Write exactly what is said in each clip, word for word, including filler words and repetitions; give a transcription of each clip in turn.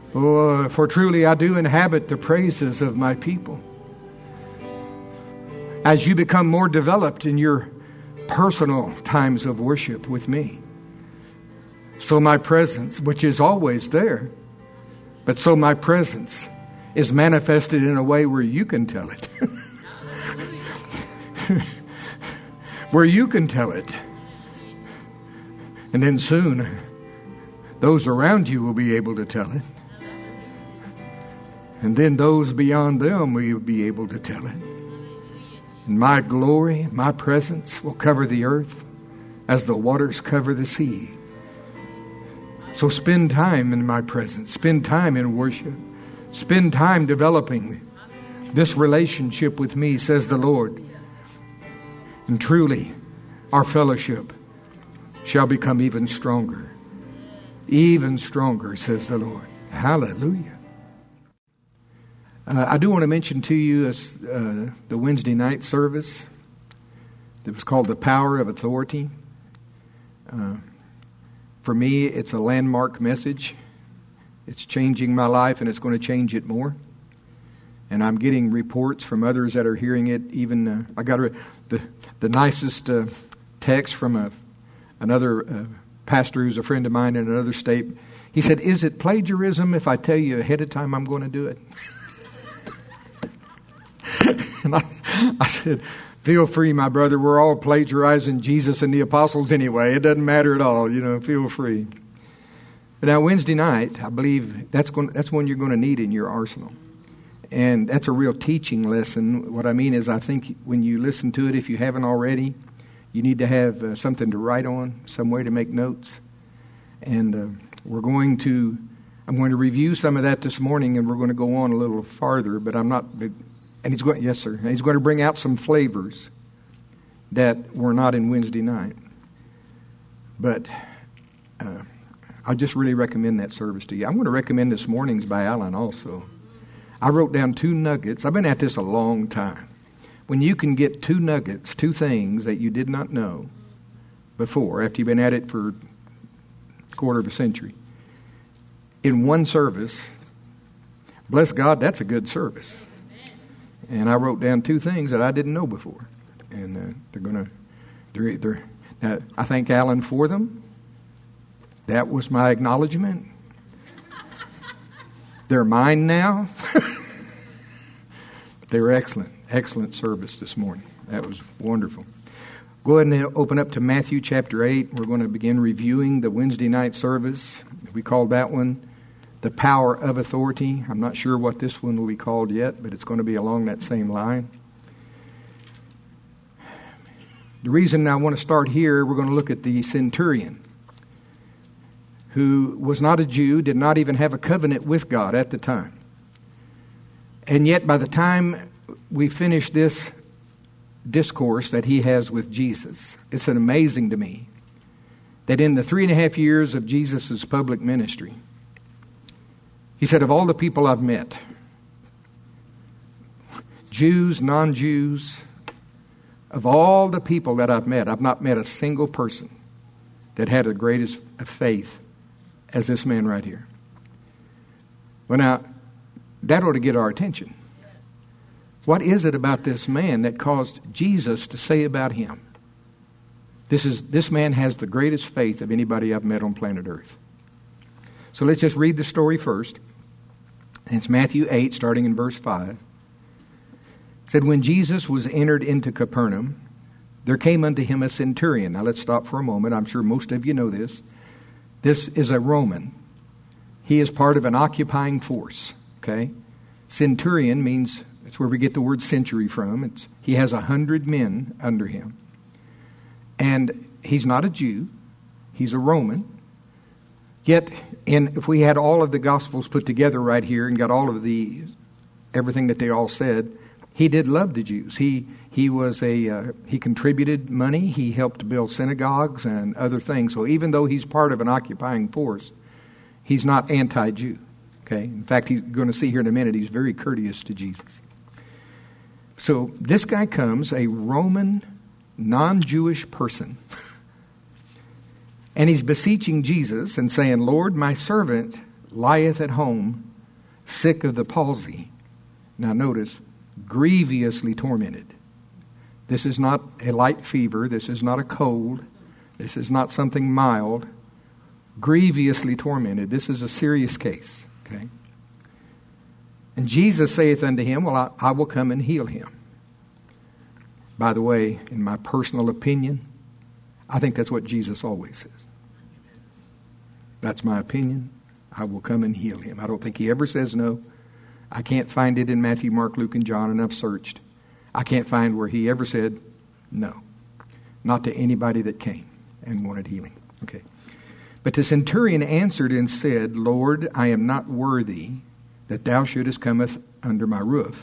Oh, for truly I do inhabit the praises of my people. As you become more developed in your personal times of worship with me, so my presence, which is always there, but so my presence is manifested in a way where you can tell it. Where you can tell it. And then soon, those around you will be able to tell it. And then those beyond them will be able to tell it. And my glory, my presence will cover the earth as the waters cover the sea. So spend time in my presence. Spend time in worship. Spend time developing this relationship with me, says the Lord. And truly, our fellowship shall become even stronger. Even stronger, says the Lord. Hallelujah. Uh, I do want to mention to you uh, the Wednesday night service that was called The Power of Authority. Uh, for me, it's a landmark message. It's changing my life, and it's going to change it more. And I'm getting reports from others that are hearing it. Even uh, I got a, the the nicest uh, text from a another uh, pastor who's a friend of mine in another state. He said, "Is it plagiarism if I tell you ahead of time I'm going to do it?" And I, I said, "Feel free, my brother. We're all plagiarizing Jesus and the apostles anyway. It doesn't matter at all. You know, feel free." But now Wednesday night, I believe that's going. That's one you're going to need in your arsenal. And that's a real teaching lesson. What I mean is, I think when you listen to it, if you haven't already, you need to have uh, something to write on, some way to make notes. And uh, we're going to, I'm going to review some of that this morning, and we're going to go on a little farther. But I'm not, and he's going, yes, sir. And he's going to bring out some flavors that were not in Wednesday night. But uh, I just really recommend that service to you. I'm going to recommend this morning's by Alan also. I wrote down two nuggets. I've been at this a long time. When you can get two nuggets, two things that you did not know before, after you've been at it for a quarter of a century, in one service, bless God, that's a good service. And I wrote down two things that I didn't know before. And uh, they're going to, they're, they're, now, I thank Alan for them. That was my acknowledgement. They're mine now. They were excellent, excellent service this morning. That was wonderful. Go ahead and open up to Matthew chapter eight. We're going to begin reviewing the Wednesday night service. We called that one The Power of Authority. I'm not sure what this one will be called yet, but it's going to be along that same line. The reason I want to start here, we're going to look at the centurion, who was not a Jew, did not even have a covenant with God at the time. And yet by the time we finish this discourse that he has with Jesus, it's amazing to me that in the three and a half years of Jesus' public ministry, he said, of all the people I've met, Jews, non-Jews, of all the people that I've met, I've not met a single person that had the greatest faith as this man right here. Well, now, that ought to get our attention. What is it about this man that caused Jesus to say about him, this is this man has the greatest faith of anybody I've met on planet Earth? So let's just read the story first. It's Matthew eight, starting in verse five. It said, when Jesus was entered into Capernaum, there came unto him a centurion. Now let's stop for a moment. I'm sure most of you know this. This is a Roman. He is part of an occupying force. Okay? Centurion means, that's where we get the word century from. It's, he has a hundred men under him. And he's not a Jew. He's a Roman. Yet, in, if we had all of the Gospels put together right here and got all of the, everything that they all said, he did love the Jews. He he was a uh, he contributed money. He helped build synagogues and other things. So even though he's part of an occupying force, he's not anti-Jew. Okay. In fact, he's going to see here in a minute. He's very courteous to Jesus. So this guy comes, a Roman, non-Jewish person, and he's beseeching Jesus and saying, "Lord, my servant lieth at home, sick of the palsy. Now notice, grievously tormented. This is not a light fever. This is not a cold. This is not something mild. Grievously tormented. This is a serious case. Okay. And Jesus saith unto him, well, I, I will come and heal him. By the way, in my personal opinion, I think that's what Jesus always says. That's my opinion. I will come and heal him. I don't think he ever says no. I can't find it in Matthew, Mark, Luke, and John, and I've searched. I can't find where he ever said no. Not to anybody that came and wanted healing. Okay. But the centurion answered and said, Lord, I am not worthy that thou shouldest cometh under my roof.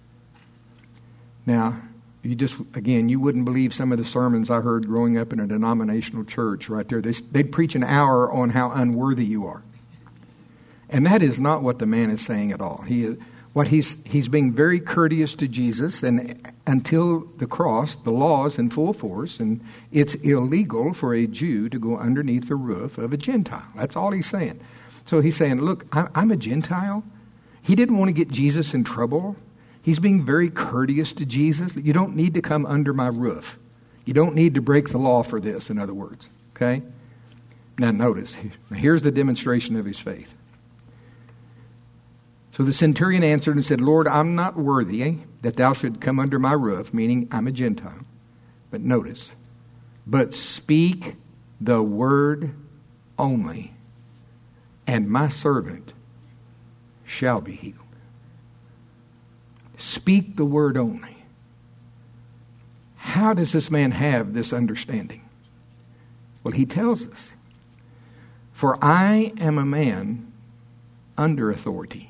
Now, you just, again, you wouldn't believe some of the sermons I heard growing up in a denominational church right there. They, they'd preach an hour on how unworthy you are. And that is not what the man is saying at all. He, what he's, he's being very courteous to Jesus, and until the cross, the law is in full force, and it's illegal for a Jew to go underneath the roof of a Gentile. That's all he's saying. So he's saying, look, I'm a Gentile. He didn't want to get Jesus in trouble. He's being very courteous to Jesus. You don't need to come under my roof. You don't need to break the law for this, in other words. Okay? Now notice, here's the demonstration of his faith. So the centurion answered and said, Lord, I'm not worthy that thou should come under my roof, meaning I'm a Gentile. But notice, but speak the word only, and my servant shall be healed. Speak the word only. How does this man have this understanding? Well, he tells us, for I am a man under authority.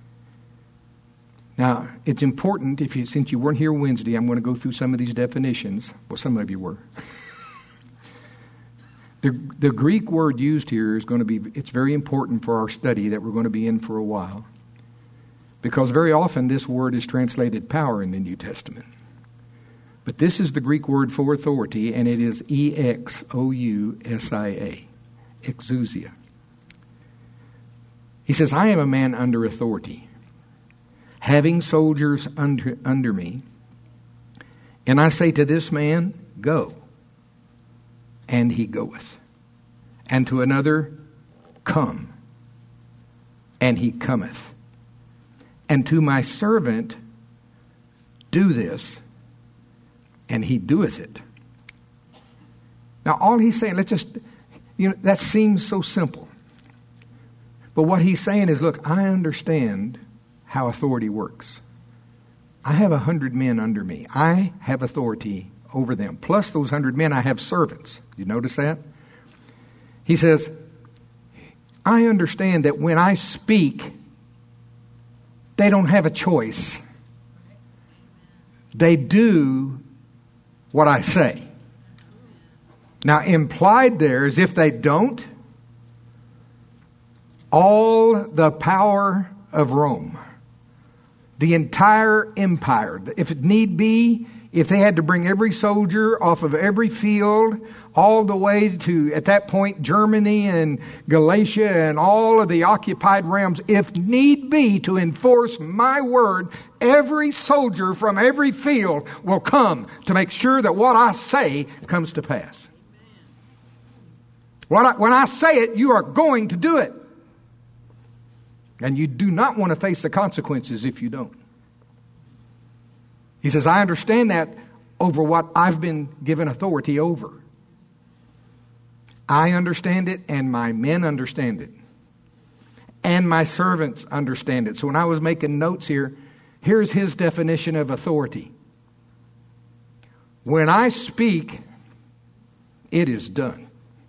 Now, it's important, if you, since you weren't here Wednesday, I'm going to go through some of these definitions. Well, some of you were. the, the Greek word used here is going to be, it's very important for our study that we're going to be in for a while. Because very often this word is translated power in the New Testament. But this is the Greek word for authority, and it is E X O U S I A, exousia. He says, I am a man under authority, having soldiers under, under me. And I say to this man, go, and he goeth. And to another, come, and he cometh. And to my servant, do this, and he doeth it. Now, all he's saying, let's just, you know, that seems so simple. But what he's saying is, look, I understand how authority works. I have a hundred men under me. I have authority over them. Plus those hundred men, I have servants. You notice that? He says, I understand that when I speak, they don't have a choice. They do what I say. Now, implied there is if they don't, all the power of Rome, the entire empire, if it need be, if they had to bring every soldier off of every field, all the way to, at that point, Germany and Galatia and all of the occupied realms, if need be, to enforce my word, every soldier from every field will come to make sure that what I say comes to pass. When I, when I say it, you are going to do it. And you do not want to face the consequences if you don't. He says, I understand that over what I've been given authority over. I understand it, and my men understand it. And my servants understand it. So when I was making notes here, here's his definition of authority. When I speak, it is done.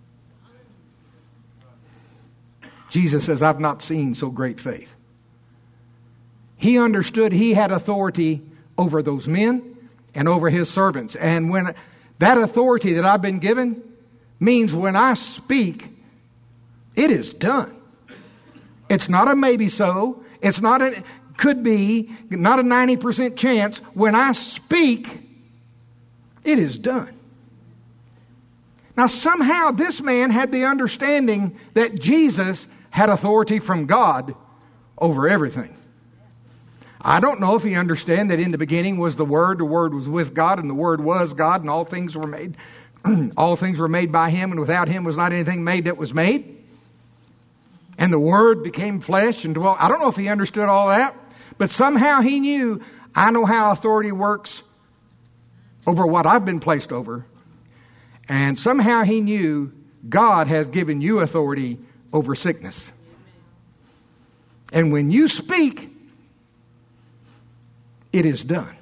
Jesus says, I've not seen so great faith. He understood he had authority over those men and over his servants. And when that authority that I've been given means when I speak, it is done. It's not a maybe so. It's not a could be, not a ninety percent chance. When I speak, it is done. Now somehow this man had the understanding that Jesus had authority from God over everything. I don't know if he understand that in the beginning was the Word, the Word was with God, and the Word was God, and all things were made. All things were made by him, and without him was not anything made that was made. And the Word became flesh and dwelt. I don't know if he understood all that, but somehow he knew, I know how authority works over what I've been placed over. And somehow he knew God has given you authority over sickness. And when you speak, it is done.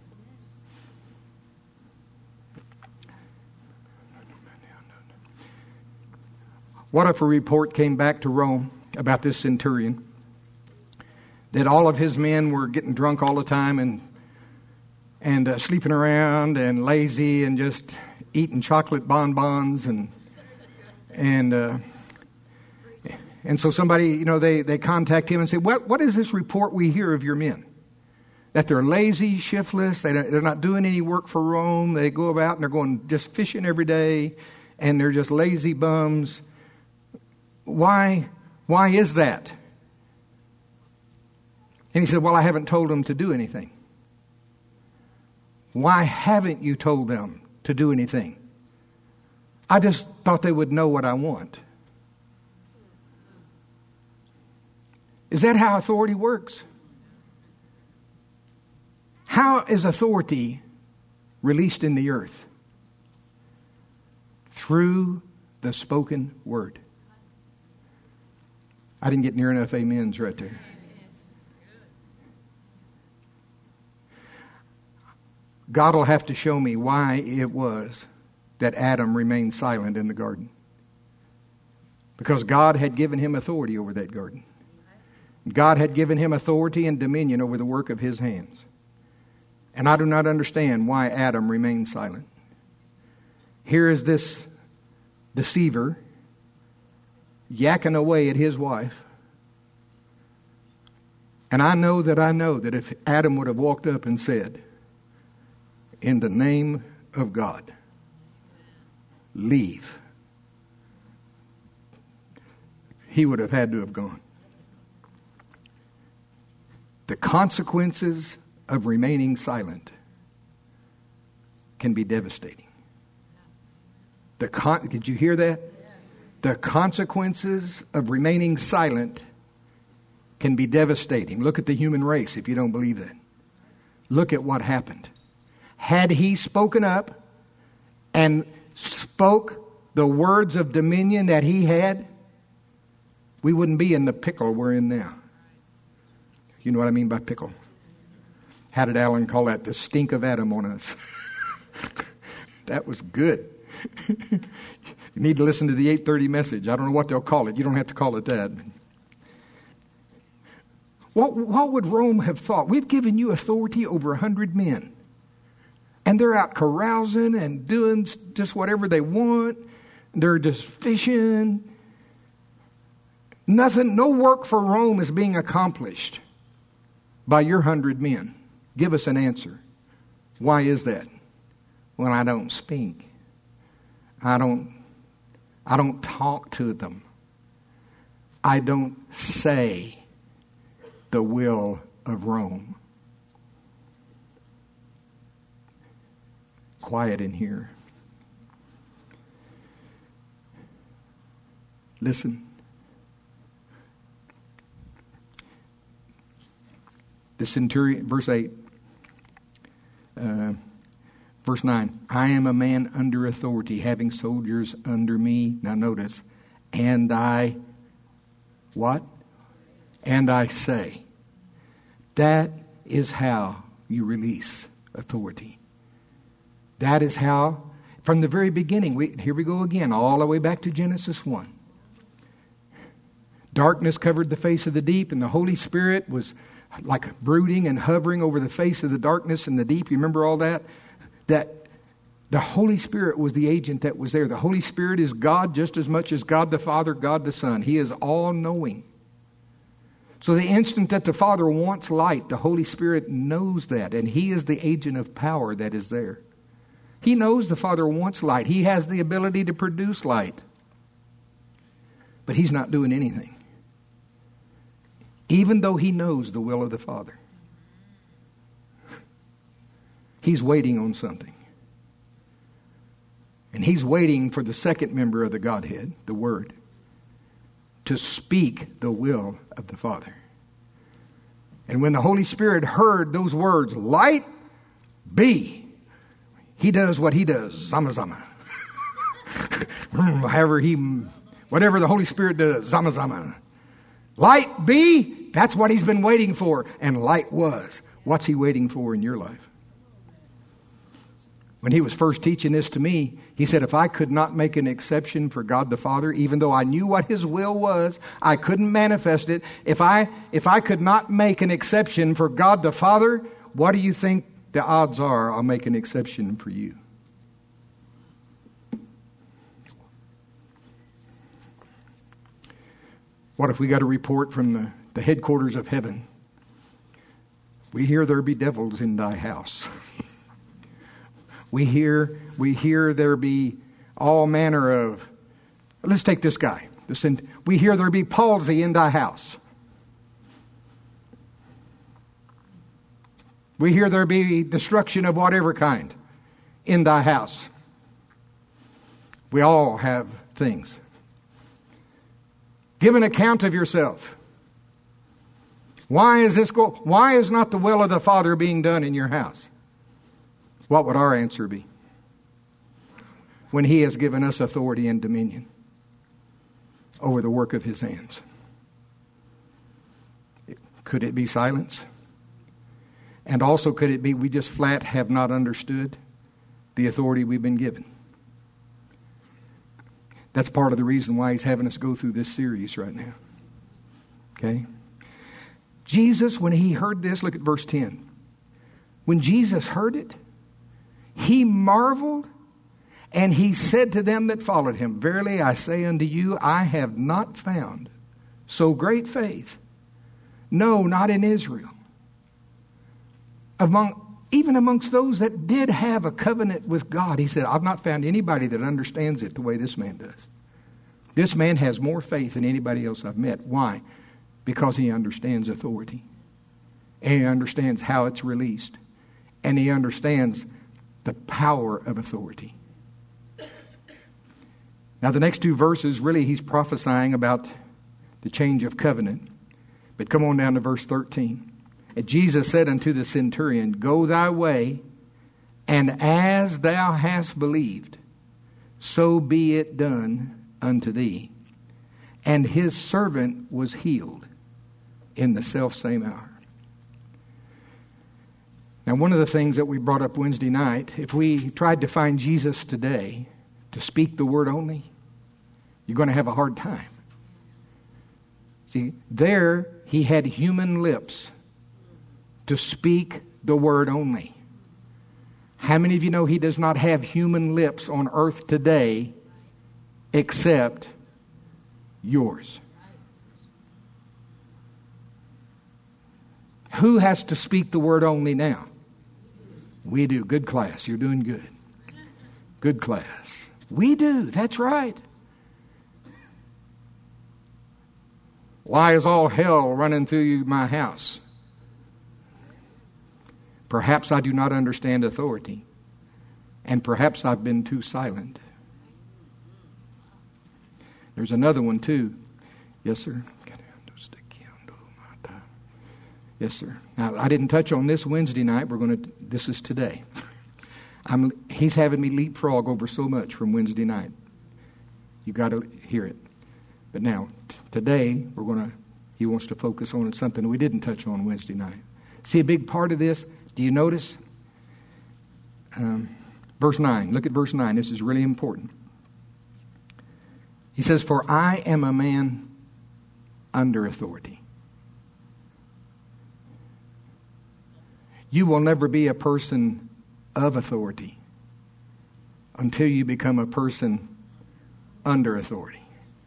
What if a report came back to Rome about this centurion, that all of his men were getting drunk all the time and and uh, sleeping around and lazy and just eating chocolate bonbons and and uh, and so somebody, you know, they they contact him and say, what what is this report we hear of your men? That they're lazy, shiftless, they don't, they're not doing any work for Rome. They go about and they're going just fishing every day, and they're just lazy bums. Why, why is that? And he said, well, I haven't told them to do anything. Why haven't you told them to do anything? I just thought they would know what I want. Is that how authority works? How is authority released in the earth? Through the spoken word. I didn't get near enough amens right there. God will have to show me why it was that Adam remained silent in the garden. Because God had given him authority over that garden. God had given him authority and dominion over the work of his hands. And I do not understand why Adam remained silent. Here is this deceiver yakking away at his wife. And I know that I know that if Adam would have walked up and said, in the name of God, leave, he would have had to have gone. The consequences of remaining silent can be devastating. The con- Did you hear that? The consequences of remaining silent can be devastating. Look at the human race if you don't believe that. Look at what happened. Had he spoken up and spoke the words of dominion that he had, we wouldn't be in the pickle we're in now. You know what I mean by pickle? How did Alan call that? The stink of Adam on us. That was good. You need to listen to the eight thirty message. I don't know what they'll call it. You don't have to call it that. What, what would Rome have thought? We've given you authority over a hundred men. And they're out carousing and doing just whatever they want. They're just fishing. Nothing, no work for Rome is being accomplished by your hundred men. Give us an answer. Why is that? Well, I don't speak. I don't, I don't talk to them. I don't say the will of Rome. Quiet in here. Listen. The centurion, verse eight. Uh, verse nine. I am a man under authority, having soldiers under me. Now notice. And I, what? And I say. That is how you release authority. That is how, from the very beginning, we, here we go again, all the way back to Genesis one. Darkness covered the face of the deep, and the Holy Spirit was like brooding and hovering over the face of the darkness and the deep. You remember all that? That the Holy Spirit was the agent that was there. The Holy Spirit is God just as much as God the Father, God the Son. He is all-knowing. So the instant that the Father wants light, the Holy Spirit knows that, and He is the agent of power that is there. He knows the Father wants light. He has the ability to produce light. But He's not doing anything. even though he knows the will of the Father. He's waiting on something. And he's waiting for the second member of the Godhead, the Word, to speak the will of the Father. And when the Holy Spirit heard those words, light be, he does what he does, zama zama. However he, whatever the Holy Spirit does, zama zama. Light be, that's what he's been waiting for. And light was. What's he waiting for in your life? When he was first teaching this to me, he said, if I could not make an exception for God the Father, even though I knew what his will was, I couldn't manifest it. If I, if I could not make an exception for God the Father, what do you think the odds are I'll make an exception for you? What if we got a report from the, the headquarters of heaven? We hear there be devils in thy house. We hear, we hear there be all manner of, let's take this guy. Listen, we hear there be palsy in thy house. We hear there be destruction of whatever kind in thy house. We all have things. Give an account of yourself. Why is this go? Why is not the will of the Father being done in your house? What would our answer be? When he has given us authority and dominion over the work of his hands. Could it be silence? And also could it be we just flat have not understood the authority we've been given? That's part of the reason why he's having us go through this series right now. Okay? Jesus, when he heard this, look at verse ten. When Jesus heard it, he marveled, and he said to them that followed him, verily I say unto you, I have not found so great faith, no, not in Israel. Among, even amongst those that did have a covenant with God, he said, I've not found anybody that understands it the way this man does. This man has more faith than anybody else I've met. Why? Because he understands authority. And he understands how it's released. And he understands the power of authority. Now the next two verses, really he's prophesying about the change of covenant. But come on down to verse thirteen. And Jesus said unto the centurion, go thy way, and as thou hast believed, so be it done unto thee. And his servant was healed in the selfsame hour. Now, one of the things that we brought up Wednesday night, if we tried to find Jesus today to speak the word only, you're going to have a hard time. See, there he had human lips to speak the word only. How many of you know he does not have human lips on earth today except yours? Who has to speak the word only now? We do. Good class. You're doing good. Good class. We do. That's right. Why is all hell running through my house? Perhaps I do not understand authority. And perhaps I've been too silent. There's another one too. Yes, sir. Yes, sir. Now, I didn't touch on this Wednesday night. We're going to. This is today. I'm. He's having me leapfrog over so much from Wednesday night. You got to hear it. But now, t- today we're going to. He wants to focus on something we didn't touch on Wednesday night. See a big part of this. Do you notice? Um, verse nine. Look at verse nine. This is really important. He says, "For I am a man under authority." You will never be a person of authority until you become a person under authority.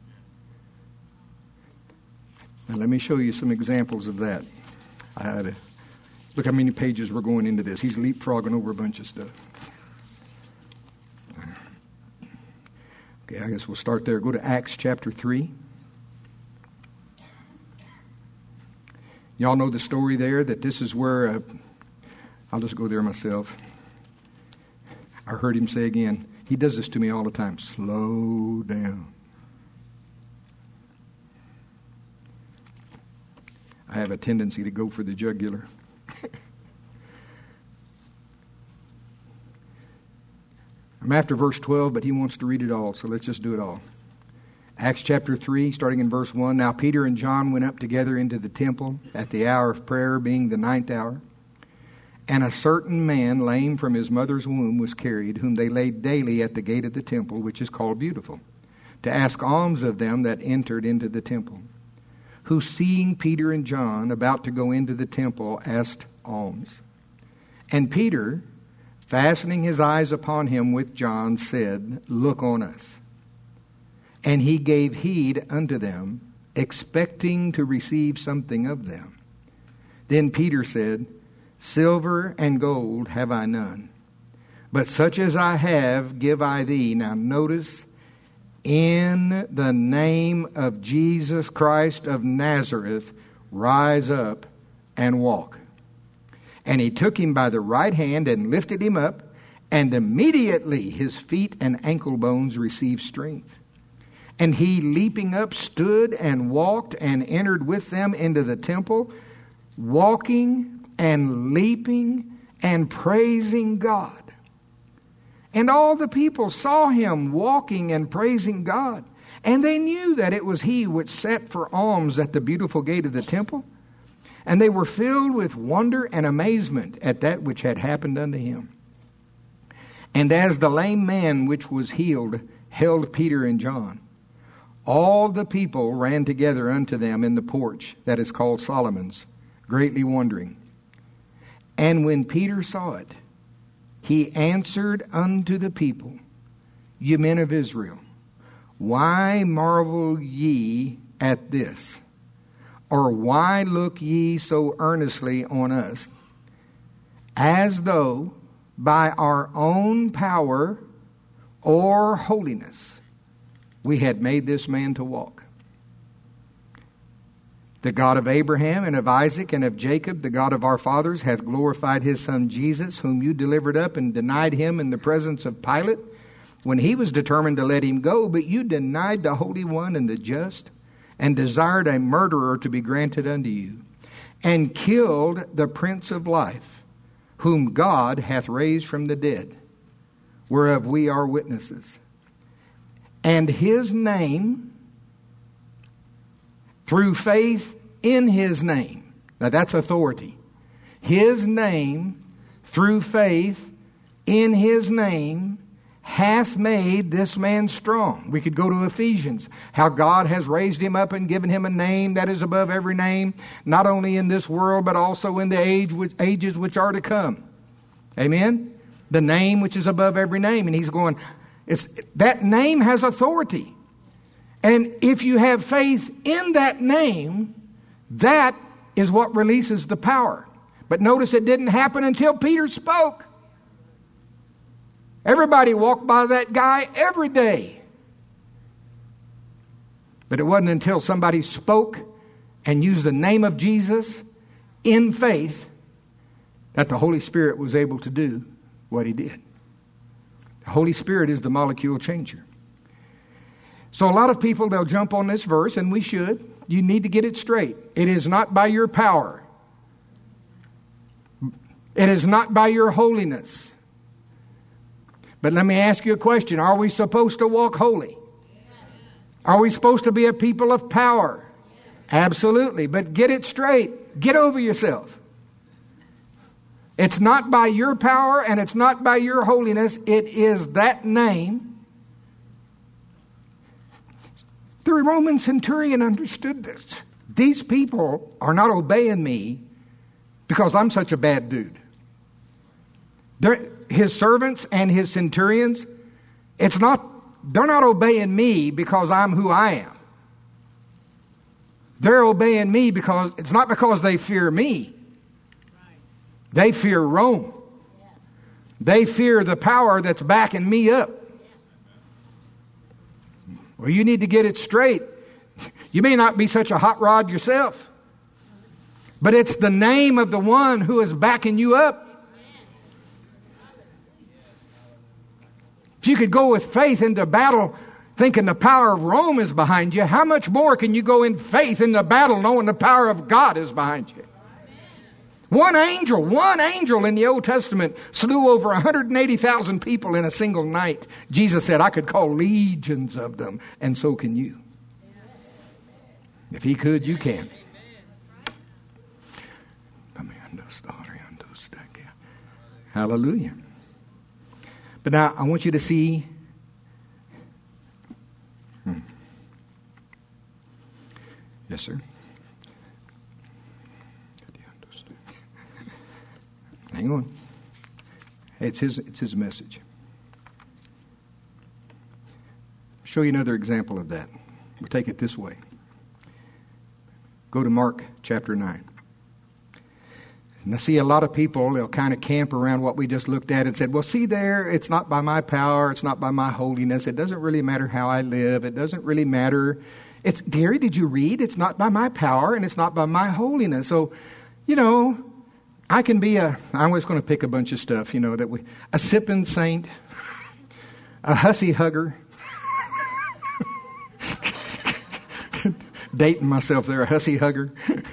Now let me show you some examples of that. I had to look how many pages we're going into this. He's leapfrogging over a bunch of stuff. Okay, I guess we'll start there. Go to Acts chapter three. Y'all know the story there, that this is where, uh, I'll just go there myself. I heard him say again, he does this to me all the time, slow down. I have a tendency to go for the jugular. I'm after verse twelve, but he wants to read it all, so let's just do it all. Acts chapter three, starting in verse one. Now Peter and John went up together into the temple at the hour of prayer, being the ninth hour. And a certain man, lame from his mother's womb, was carried, whom they laid daily at the gate of the temple, which is called Beautiful, to ask alms of them that entered into the temple. Who, seeing Peter and John about to go into the temple, asked alms. And Peter, fastening his eyes upon him with John, said, Look on us. And he gave heed unto them, expecting to receive something of them. Then Peter said, Silver and gold have I none, but such as I have give I thee. Now notice, in the name of Jesus Christ of Nazareth, rise up and walk. And he took him by the right hand and lifted him up, and immediately his feet and ankle bones received strength. And he, leaping up, stood and walked and entered with them into the temple, walking and leaping and praising God. And all the people saw him walking and praising God. And they knew that it was he which sat for alms at the Beautiful gate of the temple. And they were filled with wonder and amazement at that which had happened unto him. And as the lame man which was healed held Peter and John, all the people ran together unto them in the porch that is called Solomon's, greatly wondering. And when Peter saw it, he answered unto the people, Ye men of Israel, why marvel ye at this? Or why look ye so earnestly on us, as though by our own power or holiness we had made this man to walk? The God of Abraham and of Isaac and of Jacob, the God of our fathers, hath glorified his son Jesus, whom you delivered up and denied him in the presence of Pilate, when he was determined to let him go. But you denied the Holy One and the just, and desired a murderer to be granted unto you, and killed the Prince of Life, whom God hath raised from the dead, whereof we are witnesses. And his name, through faith in his name. Now that's authority. His name, through faith in his name, hath made this man strong. We could go to Ephesians, how God has raised him up and given him a name that is above every name, not only in this world, but also in the age which, ages which are to come. Amen? The name which is above every name. And he's going, it's, that name has authority. And if you have faith in that name, that is what releases the power. But notice it didn't happen until Peter spoke. Everybody walked by that guy every day. But it wasn't until somebody spoke and used the name of Jesus in faith that the Holy Spirit was able to do what he did. The Holy Spirit is the molecule changer. So a lot of people, they'll jump on this verse, and we should. You need to get it straight. It is not by your power. It is not by your holiness. But let me ask you a question. Are we supposed to walk holy? Are we supposed to be a people of power? Absolutely. But get it straight. Get over yourself. It's not by your power and it's not by your holiness. It is that name. The Roman centurion understood this. These people are not obeying me because I'm such a bad dude. They're, his servants and his centurions, it's not, they're not obeying me because I'm who I am. They're obeying me because, it's not because they fear me. They fear Rome. They fear the power that's backing me up. Well, you need to get it straight. You may not be such a hot rod yourself, But it's the name of the one who is backing you up. If you could go with faith into battle thinking the power of Rome is behind you, how much more can you go in faith in the battle knowing the power of God is behind you? One angel, one angel in the Old Testament slew over one hundred eighty thousand people in a single night. Jesus said, I could call legions of them, and so can you. If he could, you can. Hallelujah. But now I want you to see. Hmm. Yes, sir. Hang on. It's his, it's his message. Show you another example of that. We'll take it this way. Go to Mark chapter nine. And I see a lot of people, they'll kind of camp around what we just looked at and said, well, see there, it's not by my power, it's not by my holiness, it doesn't really matter how I live, it doesn't really matter. It's, Gary, did you read? It's not by my power and it's not by my holiness. So, you know, I can be a, I'm always going to pick a bunch of stuff, you know, that we, a sipping saint, a hussy hugger. Dating myself there, a hussy hugger.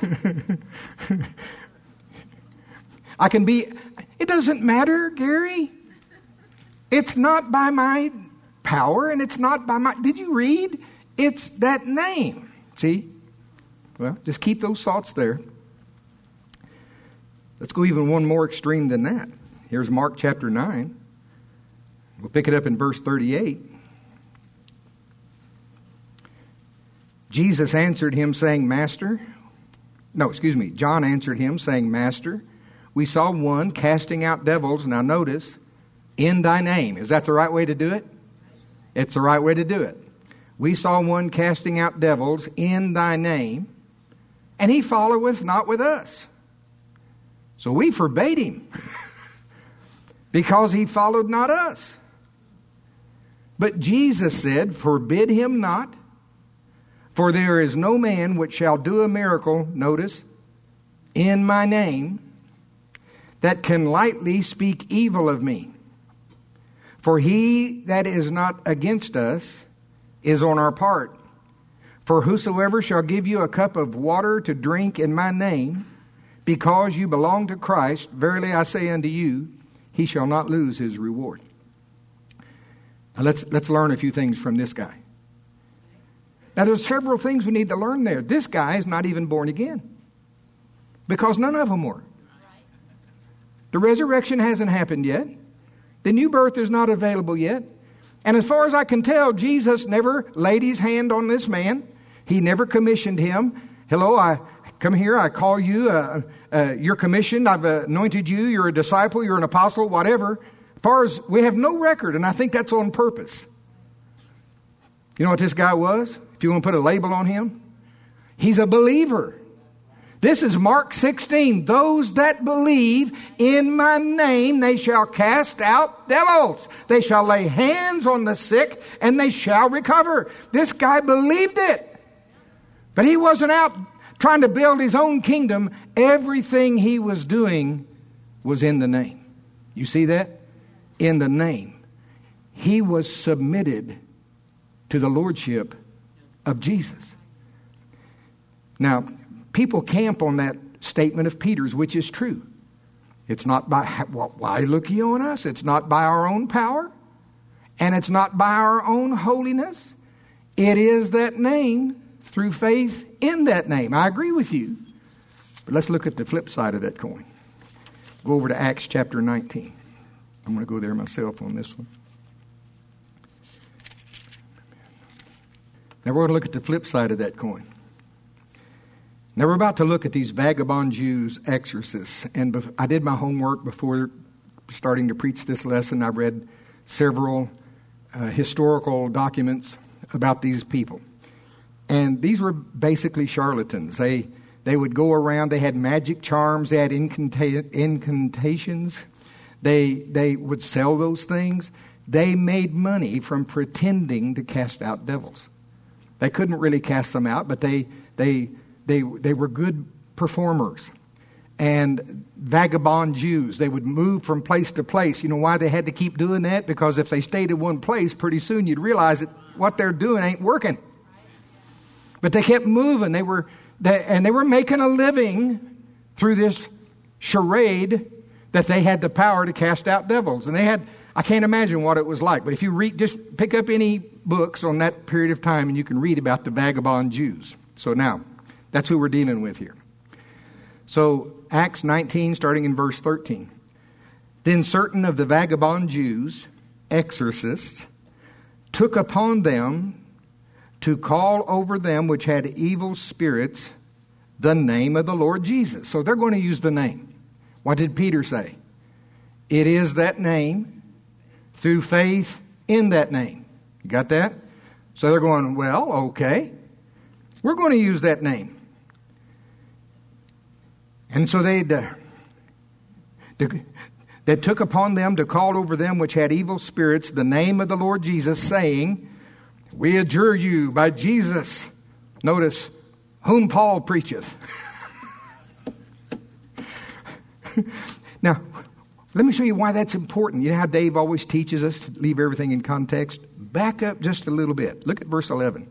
I can be, it doesn't matter, Gary. It's not by my power and it's not by my, did you read? It's that name. See? Well, just keep those thoughts there. Let's go even one more extreme than that. Here's Mark chapter nine. We'll pick it up in verse thirty-eight. Jesus answered him saying, Master, no, excuse me, John answered him saying, Master, we saw one casting out devils. Now notice, in thy name. Is that the right way to do it? It's the right way to do it. We saw one casting out devils in thy name, and he followeth not with us. So we forbade him because he followed not us. But Jesus said, forbid him not, for there is no man which shall do a miracle, notice, in my name, that can lightly speak evil of me. For he that is not against us is on our part. For whosoever shall give you a cup of water to drink in my name, because you belong to Christ, verily I say unto you, he shall not lose his reward. Now let's, let's learn a few things from this guy. Now there's several things we need to learn there. This guy is not even born again, because none of them were. The resurrection hasn't happened yet. The new birth is not available yet. And as far as I can tell, Jesus never laid his hand on this man. He never commissioned him. Hello, I come here, I call you, uh, uh, you're commissioned, I've anointed you, you're a disciple, you're an apostle, whatever. As far as we have no record, and I think that's on purpose. You know what this guy was? If you want to put a label on him, he's a believer. This is Mark sixteen. Those that believe in my name, they shall cast out devils. They shall lay hands on the sick and they shall recover. This guy believed it. But he wasn't out trying to build his own kingdom. Everything he was doing was in the name. You see that? In the name. He was submitted to the lordship of Jesus. Now, people camp on that statement of Peter's, which is true. It's not by, well, why look ye on us? It's not by our own power, and it's not by our own holiness. It is that name through faith in that name. I agree with you. But let's look at the flip side of that coin. Go over to Acts chapter nineteen. I'm going to go there myself on this one. Now we're going to look at the flip side of that coin. Now we're about to look at these vagabond Jews, exorcists. And bef- I did my homework before starting to preach this lesson. I read several uh, historical documents about these people. And these were basically charlatans. They they would go around, they had magic charms, they had incanta- incantations. They, they would sell those things. They made money from pretending to cast out devils. They couldn't really cast them out, but they they... They they were good performers. and vagabond Jews. They would move from place to place. You know why they had to keep doing that? Because if they stayed in one place, pretty soon you'd realize that what they're doing ain't working. But they kept moving. They were, they, and they were making a living through this charade that they had the power to cast out devils. And they had, I can't imagine what it was like. But if you read, just pick up any books on that period of time and you can read about the vagabond Jews. So now, that's who we're dealing with here. So Acts nineteen, starting in verse thirteen. Then certain of the vagabond Jews, exorcists, took upon them to call over them which had evil spirits the name of the Lord Jesus. So they're going to use the name. What did Peter say? It is that name through faith in that name. You got that? So they're going, well, okay. We're going to use that name. And so they uh, they took upon them to call over them which had evil spirits the name of the Lord Jesus, saying, we adjure you by Jesus. Notice, whom Paul preacheth. Now, let me show you why that's important. You know how Dave always teaches us to leave everything in context? Back up just a little bit. Look at verse eleven.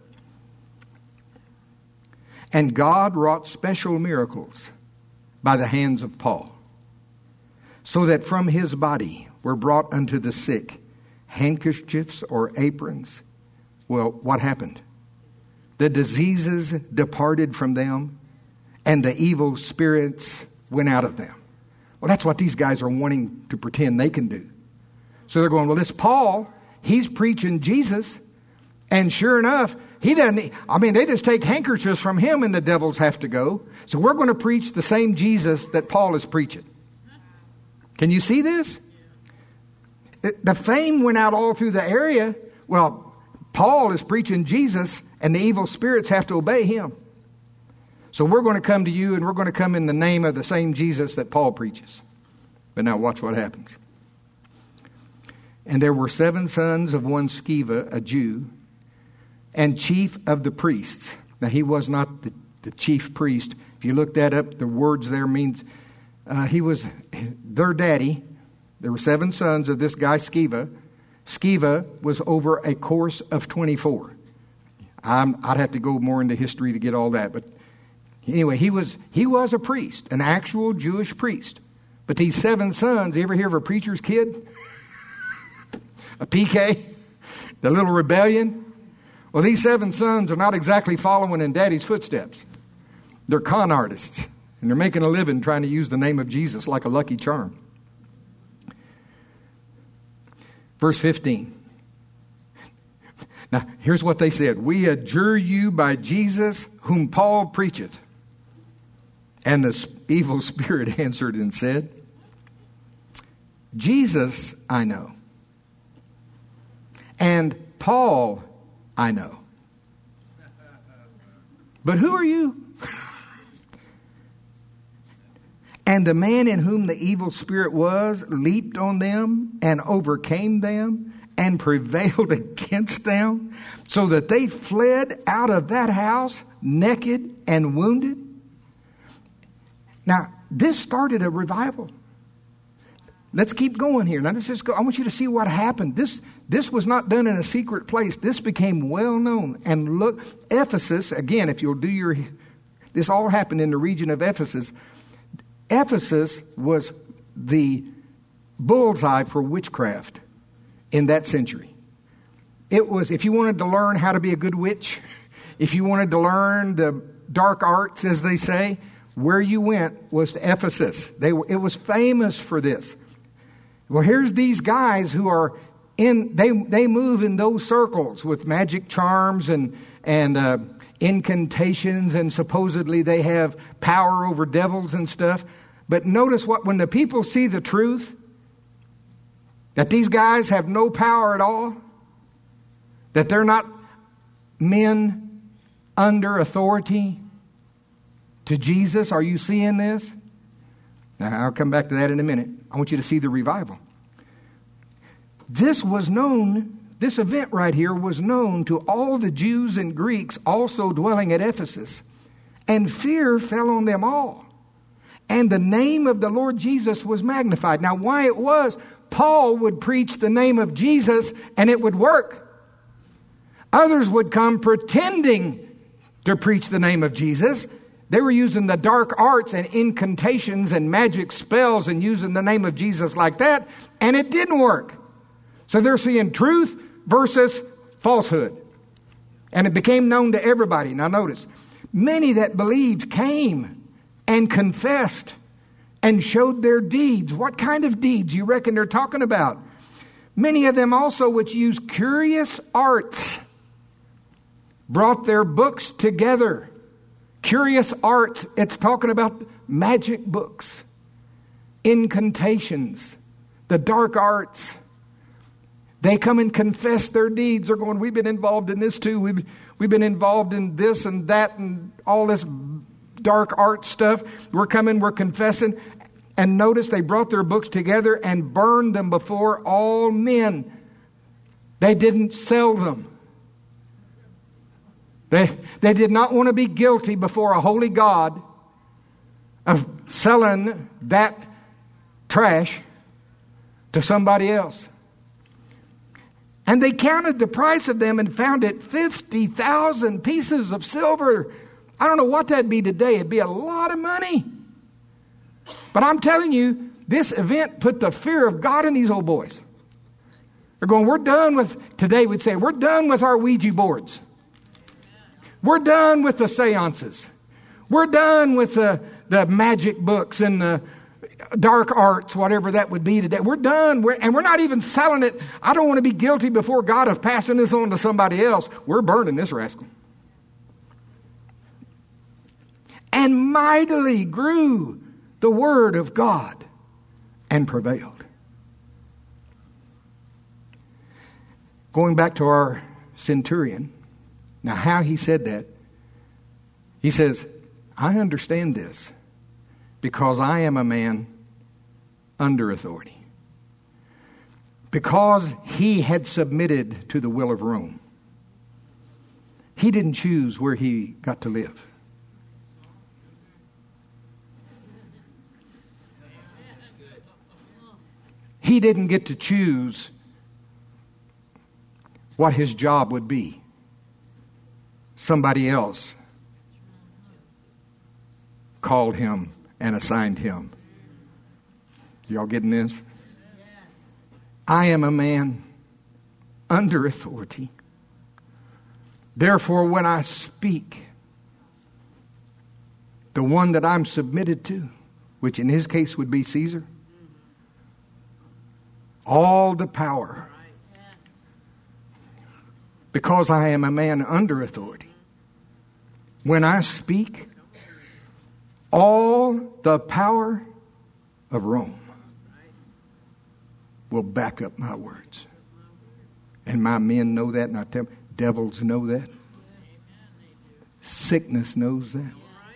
And God wrought special miracles by the hands of Paul, so that from his body were brought unto the sick handkerchiefs or aprons. Well, what happened? The diseases departed from them, and the evil spirits went out of them. Well, that's what these guys are wanting to pretend they can do. So they're going, well, this Paul, he's preaching Jesus, and sure enough, he doesn't, I mean, they just take handkerchiefs from him and the devils have to go. So we're going to preach the same Jesus that Paul is preaching. Can you see this? The fame went out all through the area. Well, Paul is preaching Jesus, and the evil spirits have to obey him. So we're going to come to you, and we're going to come in the name of the same Jesus that Paul preaches. But now watch what happens. And there were seven sons of one Sceva, a Jew, and chief of the priests. Now he was not the, the chief priest. If you look that up, the words there means uh, he was their daddy. There were seven sons of this guy Sceva. Sceva was over a course of twenty-four. I'm, I'd have to go more into history to get all that, but anyway, he was he was a priest, an actual Jewish priest. But these seven sons, you ever hear of a preacher's kid? A P K? The little rebellion? Well, these seven sons are not exactly following in Daddy's footsteps. They're con artists, and they're making a living trying to use the name of Jesus like a lucky charm. Verse fifteen. Now, here's what they said. We adjure you by Jesus whom Paul preacheth. And the evil spirit answered and said, Jesus I know, and Paul I know. But who are you? And the man in whom the evil spirit was leaped on them and overcame them and prevailed against them, so that they fled out of that house naked and wounded. Now, this started a revival. Let's keep going here. Now, let's just go. I want you to see what happened. This, this was not done in a secret place. This became well known. And look, Ephesus, again, if you'll do your, this all happened in the region of Ephesus. Ephesus was the bullseye for witchcraft in that century. It was, if you wanted to learn how to be a good witch, if you wanted to learn the dark arts, as they say, where you went was to Ephesus. They were, it was famous for this. Well, here's these guys who are in, they they move in those circles with magic charms and, and uh, incantations, and supposedly they have power over devils and stuff. But notice what, when the people see the truth, that these guys have no power at all, that they're not men under authority to Jesus. Are you seeing this? Now, I'll come back to that in a minute. I want you to see the revival. This was known, this event right here was known to all the Jews and Greeks also dwelling at Ephesus. And fear fell on them all. and the name of the Lord Jesus was magnified. Now, why it was, Paul would preach the name of Jesus and it would work. Others would come pretending to preach the name of Jesus. They were using the dark arts and incantations and magic spells and using the name of Jesus like that, and it didn't work. So they're seeing truth versus falsehood. And it became known to everybody. Now notice, many that believed came and confessed and showed their deeds. What kind of deeds you reckon they're talking about? Many of them also which used curious arts brought their books together. Curious arts, it's talking about magic books, incantations, the dark arts. They come and confess their deeds. They're going, we've been involved in this too. We've, we've been involved in this and that and all this dark art stuff. We're coming, we're confessing. And notice they brought their books together and burned them before all men. They didn't sell them. They, they did not want to be guilty before a holy God of selling that trash to somebody else. And they counted the price of them and found it fifty thousand pieces of silver. I don't know what that'd be today. It'd be a lot of money. But I'm telling you, this event put the fear of God in these old boys. They're going, we're done with, today we'd say, we're done with our Ouija boards. We're done with the seances. We're done with the, the magic books and the dark arts, whatever that would be today. We're done. We're, and we're not even selling it. I don't want to be guilty before God of passing this on to somebody else. We're burning this rascal. And mightily grew the word of God and prevailed. Going back to our centurion. Now, how he said that, he says, I understand this because I am a man under authority. Because he had submitted to the will of Rome. He didn't choose where he got to live. He didn't get to choose what his job would be. Somebody else called him and assigned him. Y'all getting this? I am a man under authority. Therefore, when I speak, the one that I'm submitted to, which in his case would be Caesar, all the power, because I am a man under authority. When I speak, all the power of Rome will back up my words. And my men know that, and I tell them, devils know that. Sickness knows that.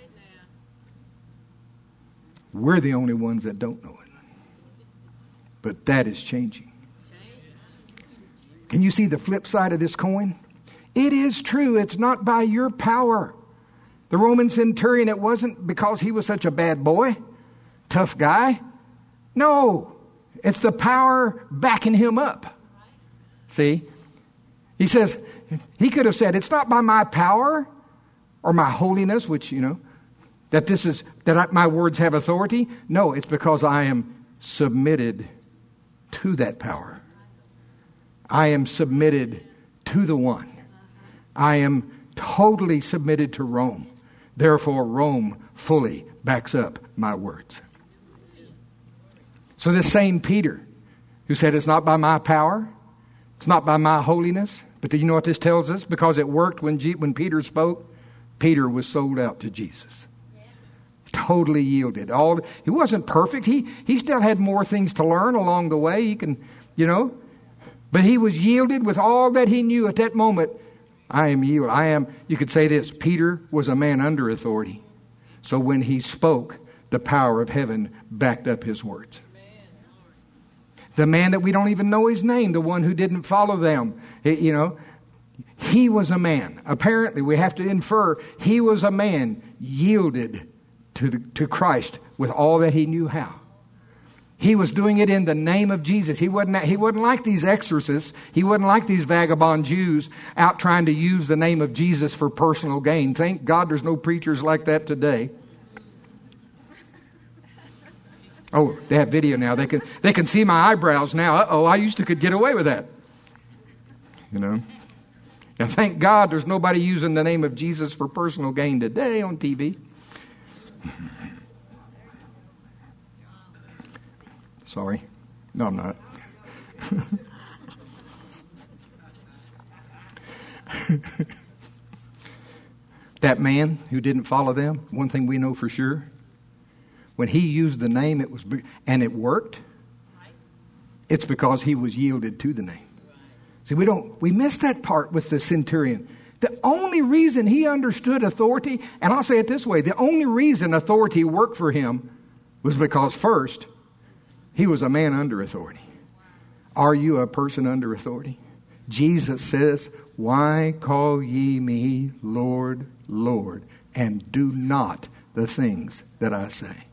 We're the only ones that don't know it. But that is changing. Can you see the flip side of this coin? It is true. It's not by your power. The Roman centurion, it wasn't because he was such a bad boy, tough guy. No, it's the power backing him up. See? He says, he could have said, it's not by my power or my holiness, which, you know, that this is, that I, my words have authority. No, it's because I am submitted to that power. I am submitted to the one. I am totally submitted to Rome. Therefore, Rome fully backs up my words. So this same Peter, who said it's not by my power, it's not by my holiness, but do you know what this tells us? Because it worked when, G- when Peter spoke, Peter was sold out to Jesus. Totally yielded. All he wasn't perfect. He he still had more things to learn along the way. He can, you know, but he was yielded with all that he knew at that moment. I am yielded. I am, you could say this, Peter was a man under authority. So when he spoke, the power of heaven backed up his words. The man that we don't even know his name, the one who didn't follow them, you know, he was a man. Apparently, we have to infer he was a man yielded to, the, to Christ with all that he knew how. He was doing it in the name of Jesus. He wasn't, he wasn't like these exorcists. He wasn't like these vagabond Jews out trying to use the name of Jesus for personal gain. Thank God there's no preachers like that today. Oh, they have video now. They can they can see my eyebrows now. Uh-oh, I used to could get away with that. You know. And thank God there's nobody using the name of Jesus for personal gain today on T V. Sorry. No, I'm not. That man who didn't follow them, one thing we know for sure, when he used the name, it was and it worked. It's because he was yielded to the name. See, we don't we miss that part with the centurion. The only reason he understood authority, and I'll say it this way, the only reason authority worked for him was because first, he was a man under authority. Are you a person under authority? Jesus says, why call ye me Lord, Lord, and do not the things that I say?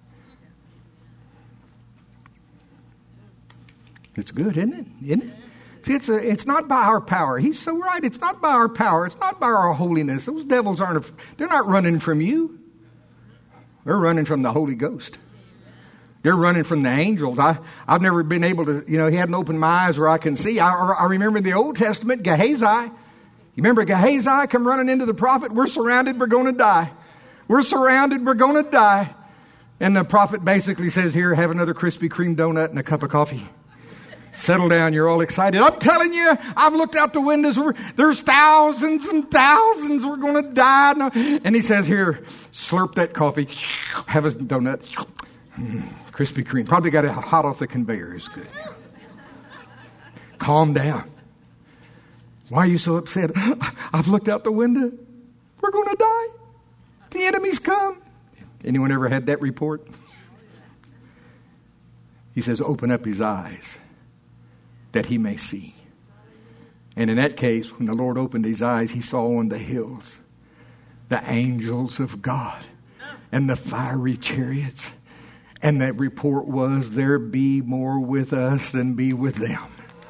It's good, isn't it? Isn't it? See, it's, a, it's not by our power. He's so right. It's not by our power. It's not by our holiness. Those devils aren't, a, they're not running from you. They're running from the Holy Ghost. They're running from the angels. I, I've never been able to, you know, he hadn't opened my eyes where I can see. I, I remember in the Old Testament, Gehazi. You remember Gehazi come running into the prophet? We're surrounded, we're going to die. We're surrounded, we're going to die. And the prophet basically says, here, have another Krispy Kreme donut and a cup of coffee. Settle down, you're all excited. I'm telling you, I've looked out the windows. There's thousands and thousands. We're going to die. And he says, here, slurp that coffee. Have a donut. Krispy Kreme. Probably got it hot off the conveyor. It's good. Calm down. Why are you so upset? I've looked out the window. We're going to die. The enemy's come. Anyone ever had that report? He says, open up his eyes that he may see. And in that case, when the Lord opened his eyes, he saw on the hills the angels of God and the fiery chariots. And that report was, there be more with us than be with them.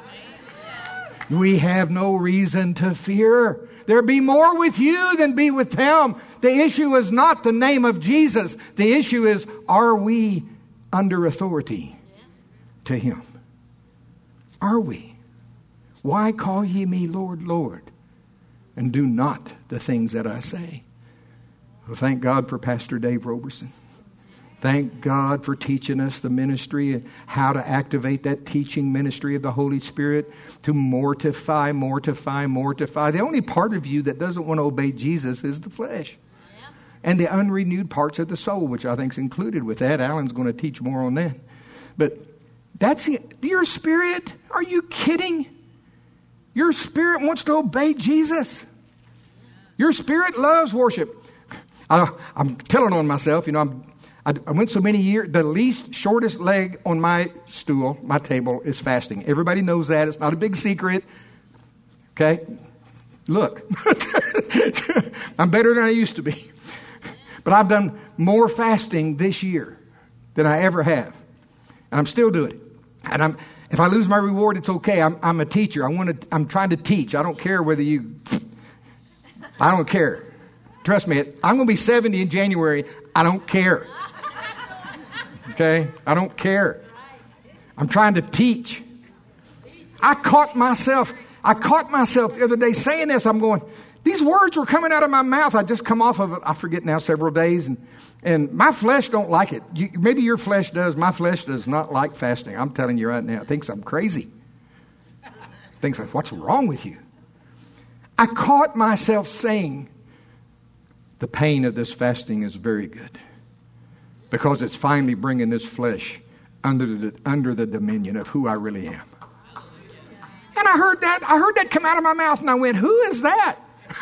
We have no reason to fear. There be more with you than be with them. The issue is not the name of Jesus. The issue is, are we under authority to him? Are we? Why call ye me Lord, Lord, and do not the things that I say? Well, thank God for Pastor Dave Roberson. Thank God for teaching us the ministry and how to activate that teaching ministry of the Holy Spirit to mortify, mortify, mortify. The only part of you that doesn't want to obey Jesus is the flesh. And the unrenewed parts of the soul, which I think is included with that. Alan's going to teach more on that. But that's it. Your spirit, are you kidding? Your spirit wants to obey Jesus. Your spirit loves worship. I, I'm telling on myself, you know, I'm I went so many years, the least shortest leg on my stool, my table, is fasting. Everybody knows that. It's not a big secret. Okay? Look. I'm better than I used to be. But I've done more fasting this year than I ever have. And I'm still doing it. And I'm, if I lose my reward, it's okay. I'm, I'm a teacher. I want to, I'm trying to teach. I don't care whether you... I don't care. Trust me, I'm going to be seventy in January. I don't care. Okay? I don't care. I'm trying to teach. I caught myself, I caught myself the other day saying this. I'm going, these words were coming out of my mouth. I just come off of it, I forget now, several days. And, and my flesh don't like it. You, maybe your flesh does. My flesh does not like fasting. I'm telling you right now. It thinks I'm crazy. It thinks, what's wrong with you? I caught myself saying, the pain of this fasting is very good. Because it's finally bringing this flesh under the, under the dominion of who I really am. And I heard that. I heard that come out of my mouth, and I went, who is that?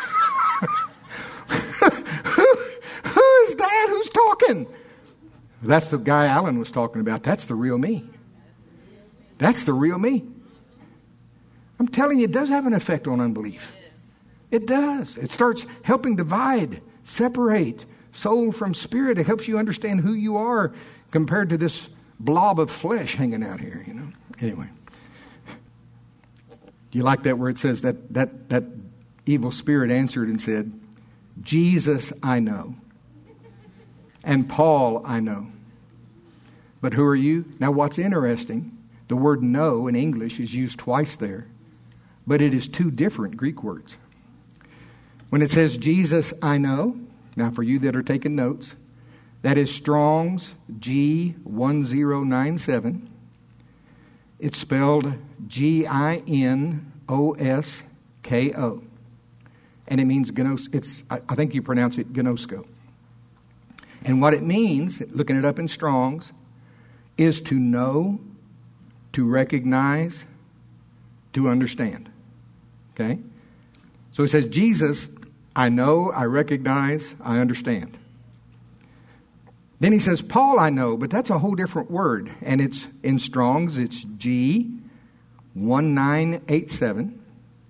who, who is that? Who's talking? That's the guy Alan was talking about. That's the real me. That's the real me. I'm telling you, it does have an effect on unbelief. It does. It starts helping divide, separate, soul from spirit. It helps you understand who you are compared to this blob of flesh hanging out here, you know. Anyway. Do you like that where it says that, that, that evil spirit answered and said, Jesus I know, and Paul I know. But who are you? Now what's interesting, the word know in English is used twice there, but it is two different Greek words. When it says Jesus I know, now for you that are taking notes, that is Strong's G one zero nine seven. It's spelled G I N O S K O. And it means gnos. It's I, I think you pronounce it gnosko. And what it means, looking it up in Strong's, is to know, to recognize, to understand. Okay? So it says, Jesus, I know, I recognize, I understand. Then he says, Paul, I know, but that's a whole different word. And it's in Strong's, it's G one nine eight seven.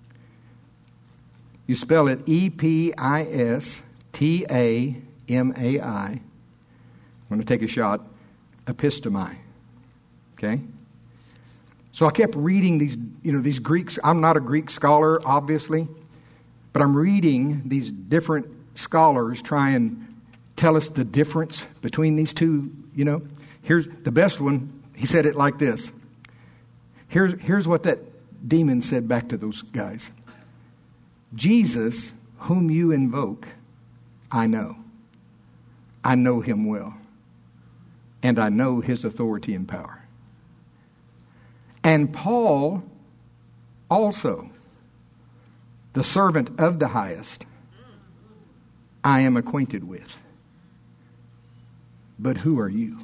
You spell it E P I S T A M A I. I'm going to take a shot. Epistemi. Okay? So I kept reading these, you know, these Greeks. I'm not a Greek scholar, obviously, but I'm reading these different scholars try and tell us the difference between these two, you know. Here's the best one. He said it like this. Here's, here's what that demon said back to those guys. Jesus, whom you invoke, I know. I know him well. And I know his authority and power. And Paul also, the servant of the highest, I am acquainted with. But who are you?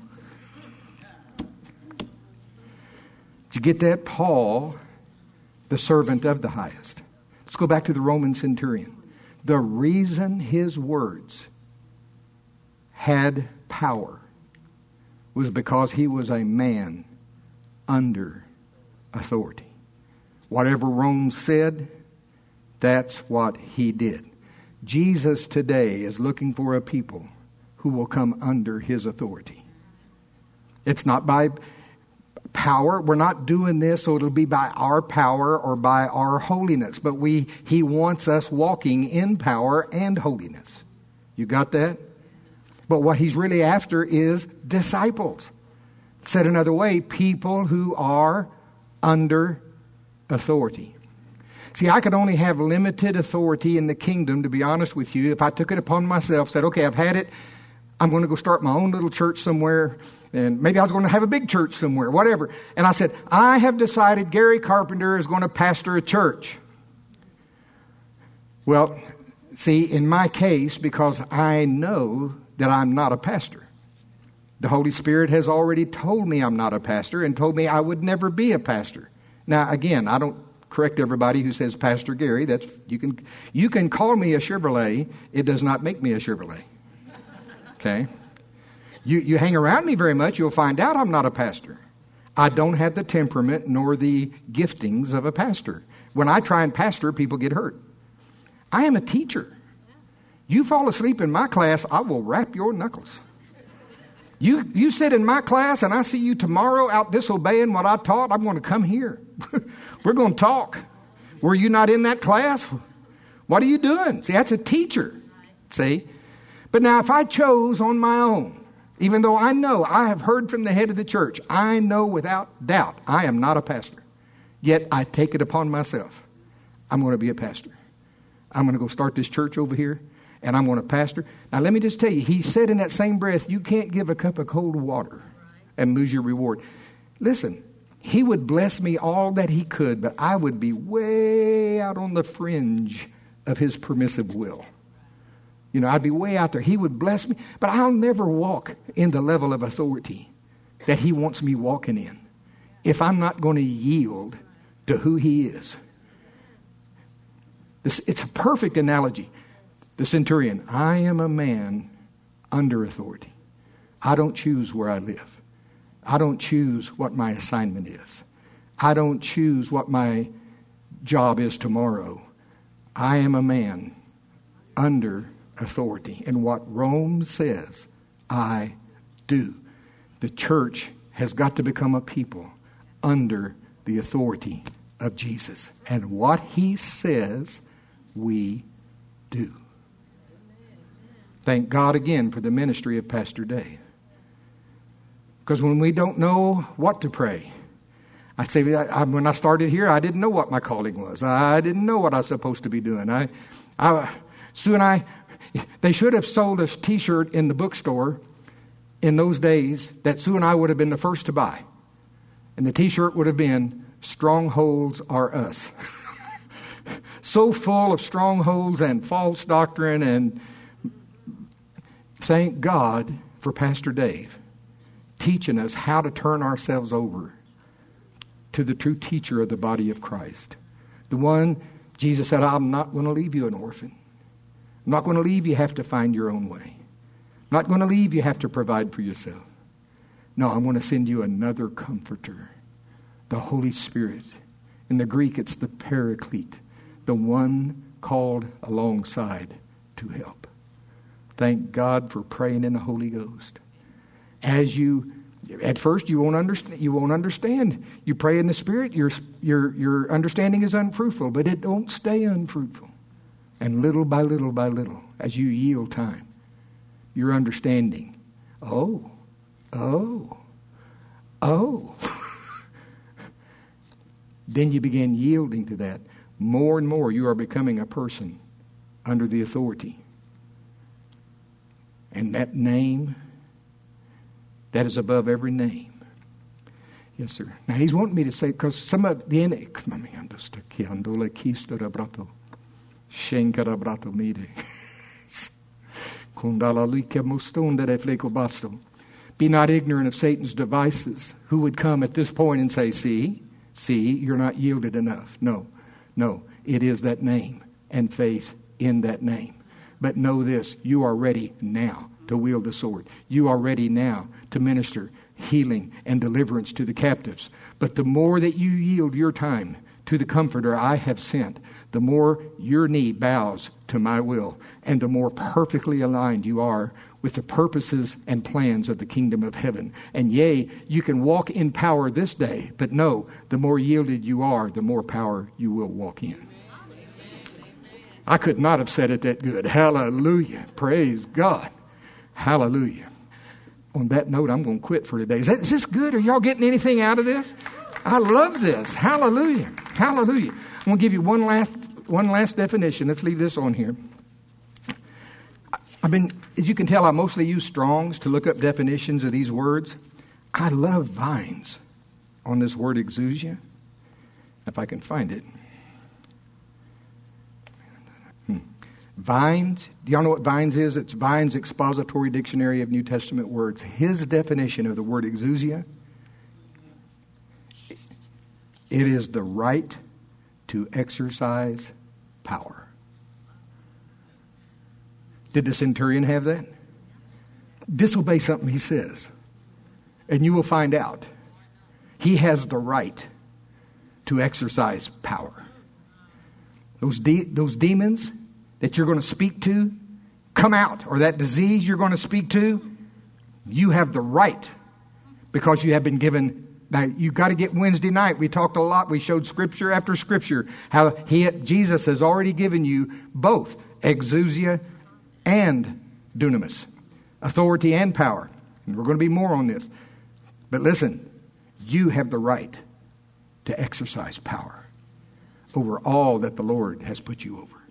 Did you get that? Paul, the servant of the highest. Let's go back to the Roman centurion. The reason his words had power was because he was a man under authority. Whatever Rome said, that's what he did. Jesus today is looking for a people who will come under his authority. It's not by power. We're not doing this so it'll be by our power or by our holiness. But we, he wants us walking in power and holiness. You got that? But what he's really after is disciples. Said another way, people who are under authority. See, I could only have limited authority in the kingdom, to be honest with you, if I took it upon myself, said, okay, I've had it. I'm going to go start my own little church somewhere. And maybe I was going to have a big church somewhere, whatever. And I said, I have decided Gary Carpenter is going to pastor a church. Well, see, in my case, because I know that I'm not a pastor. The Holy Spirit has already told me I'm not a pastor and told me I would never be a pastor. Now, again, I don't correct everybody who says Pastor Gary. That's you can you can call me a Chevrolet. It does not make me a Chevrolet. Okay? You you hang around me very much, you'll find out I'm not a pastor. I don't have the temperament nor the giftings of a pastor. When I try and pastor, people get hurt. I am a teacher. You fall asleep in my class, I will wrap your knuckles. You you sit in my class and I see you tomorrow out disobeying what I taught, I'm going to come here. We're going to talk. Were you not in that class? What are you doing? See, that's a teacher. See? But now if I chose on my own, even though I know, I have heard from the head of the church, I know without doubt I am not a pastor. Yet I take it upon myself. I'm going to be a pastor. I'm going to go start this church over here. And I'm going to pastor. Now, let me just tell you, he said in that same breath, you can't give a cup of cold water and lose your reward. Listen, he would bless me all that he could, but I would be way out on the fringe of his permissive will. You know, I'd be way out there. He would bless me, but I'll never walk in the level of authority that he wants me walking in if I'm not going to yield to who he is. This, it's a perfect analogy. The centurion, I am a man under authority. I don't choose where I live. I don't choose what my assignment is. I don't choose what my job is tomorrow. I am a man under authority. And what Rome says, I do. The church has got to become a people under the authority of Jesus. And what he says, we do. Thank God again for the ministry of Pastor Dave. Because when we don't know what to pray, I say, I, when I started here, I didn't know what my calling was. I didn't know what I was supposed to be doing. I, I, Sue and I, they should have sold us a T-shirt in the bookstore in those days that Sue and I would have been the first to buy. And the T-shirt would have been, Strongholds Are Us. So full of strongholds and false doctrine. And thank God for Pastor Dave teaching us how to turn ourselves over to the true teacher of the body of Christ. The one, Jesus said, I'm not going to leave you an orphan. I'm not going to leave you have to find your own way. I'm not going to leave you have to provide for yourself. No, I'm going to send you another comforter, the Holy Spirit. In the Greek, it's the Paraclete, the one called alongside to help. Thank God for praying in the Holy Ghost. As you, at first you won't understand. You won't understand. You pray in the Spirit. Your your your understanding is unfruitful, but it don't stay unfruitful. And little by little by little, as you yield time, your understanding. Oh, oh, oh. Then you begin yielding to that. More and more, you are becoming a person under the authority. And that name, that is above every name. Yes, sir. Now, he's wanting me to say, because some of the... Be not ignorant of Satan's devices, who would come at this point and say, see, see, you're not yielded enough. No, no, it is that name and faith in that name. But know this, you are ready now to wield the sword. You are ready now to minister healing and deliverance to the captives. But the more that you yield your time to the Comforter I have sent, the more your knee bows to my will, and the more perfectly aligned you are with the purposes and plans of the kingdom of heaven. And yea, you can walk in power this day, but know, the more yielded you are, the more power you will walk in. I could not have said it that good. Hallelujah. Praise God. Hallelujah. On that note, I'm going to quit for today. Is, that, is this good? Are y'all getting anything out of this? I love this. Hallelujah. Hallelujah. I'm going to give you one last, one last definition. Let's leave this on here. I've been, as you can tell, I mostly use Strong's to look up definitions of these words. I love Vines on this word exousia. If I can find it. Hmm. Vines, do y'all know what Vines is? It's Vines' Expository Dictionary of New Testament Words. His definition of the word exousia, it is the right to exercise power. Did the centurion have that? Disobey something he says, and you will find out. He has the right to exercise power. Those de- those demons that you're going to speak to, come out. Or that disease you're going to speak to, you have the right, because you have been given. Now, you've got to get Wednesday night. We talked a lot. We showed scripture after scripture how he, Jesus has already given you both exousia and dunamis, authority and power. And we're going to be more on this. But listen, you have the right to exercise power over all that the Lord has put you over.